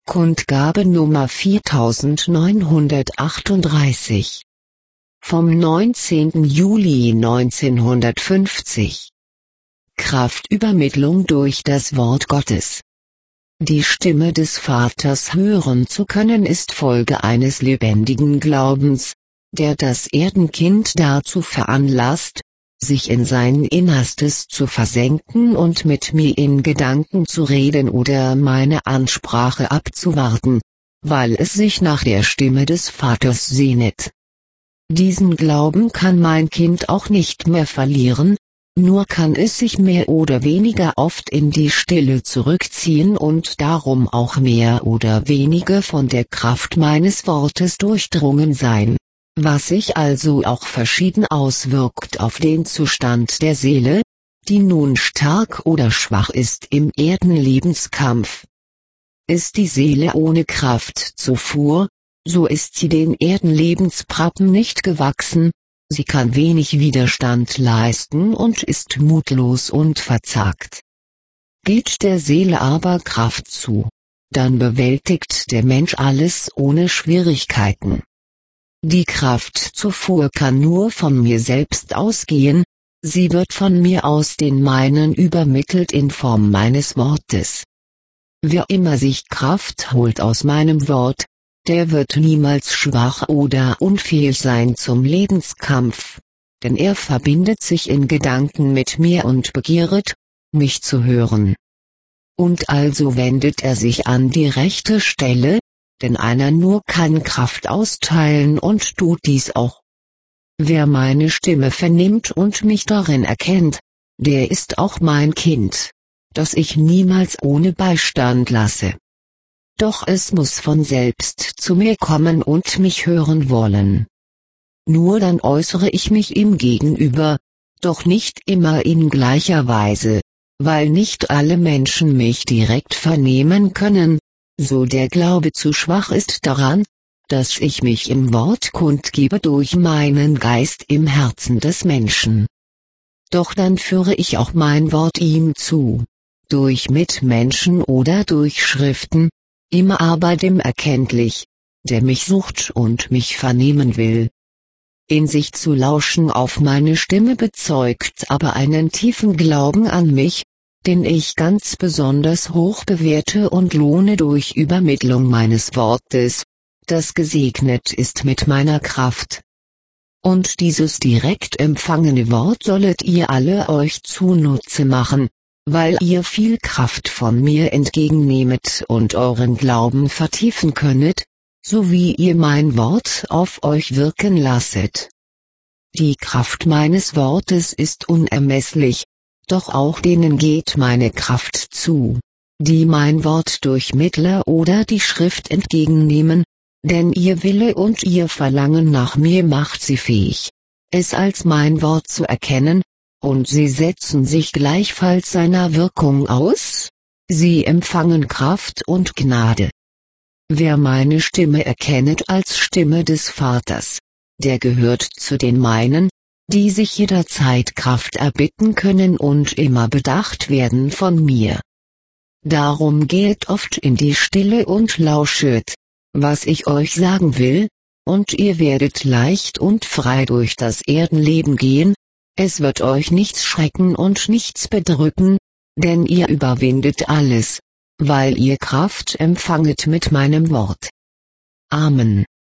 Kundgabe Nummer 4938 vom 19. Juli 1950. Kraftübermittlung durch das Wort Gottes. Die Stimme des Vaters hören zu können ist Folge eines lebendigen Glaubens, der das Erdenkind dazu veranlasst, sich in sein Innerstes zu versenken und mit mir in Gedanken zu reden oder meine Ansprache abzuwarten, weil es sich nach der Stimme des Vaters sehnet. Diesen Glauben kann mein Kind auch nicht mehr verlieren, nur kann es sich mehr oder weniger oft in die Stille zurückziehen und darum auch mehr oder weniger von der Kraft meines Wortes durchdrungen sein, was sich also auch verschieden auswirkt auf den Zustand der Seele, die nun stark oder schwach ist im Erdenlebenskampf. Ist die Seele ohne Kraftzufuhr, so ist sie den Erdenlebensprappen nicht gewachsen, sie kann wenig Widerstand leisten und ist mutlos und verzagt. Geht der Seele aber Kraft zu, dann bewältigt der Mensch alles ohne Schwierigkeiten. Die Kraftzufuhr kann nur von mir selbst ausgehen, sie wird von mir aus den meinen übermittelt in Form meines Wortes. Wer immer sich Kraft holt aus meinem Wort, der wird niemals schwach oder unfähig sein zum Lebenskampf, denn er verbindet sich in Gedanken mit mir und begehret, mich zu hören. Und also wendet er sich an die rechte Stelle, denn einer nur kann Kraft austeilen und tut dies auch. Wer meine Stimme vernimmt und mich darin erkennt, der ist auch mein Kind, das ich niemals ohne Beistand lasse. Doch es muss von selbst zu mir kommen und mich hören wollen. Nur dann äußere ich mich ihm gegenüber, doch nicht immer in gleicher Weise, weil nicht alle Menschen mich direkt vernehmen können, so der Glaube zu schwach ist daran, dass ich mich im Wort kundgebe durch meinen Geist im Herzen des Menschen. Doch dann führe ich auch mein Wort ihm zu, durch Mitmenschen oder durch Schriften, immer aber dem erkenntlich, der mich sucht und mich vernehmen will. In sich zu lauschen auf meine Stimme bezeugt aber einen tiefen Glauben an mich, den ich ganz besonders hoch bewerte und lohne durch Übermittlung meines Wortes, das gesegnet ist mit meiner Kraft. Und dieses direkt empfangene Wort sollet ihr alle euch zunutze machen, weil ihr viel Kraft von mir entgegennehmet und euren Glauben vertiefen könnet, so wie ihr mein Wort auf euch wirken lasset. Die Kraft meines Wortes ist unermesslich, doch auch denen geht meine Kraft zu, die mein Wort durch Mittler oder die Schrift entgegennehmen, denn ihr Wille und ihr Verlangen nach mir macht sie fähig, es als mein Wort zu erkennen, und sie setzen sich gleichfalls seiner Wirkung aus, sie empfangen Kraft und Gnade. Wer meine Stimme erkennet als Stimme des Vaters, der gehört zu den meinen, die sich jederzeit Kraft erbitten können und immer bedacht werden von mir. Darum geht oft in die Stille und lauschet, was ich euch sagen will, und ihr werdet leicht und frei durch das Erdenleben gehen, es wird euch nichts schrecken und nichts bedrücken, denn ihr überwindet alles, weil ihr Kraft empfanget mit meinem Wort. Amen.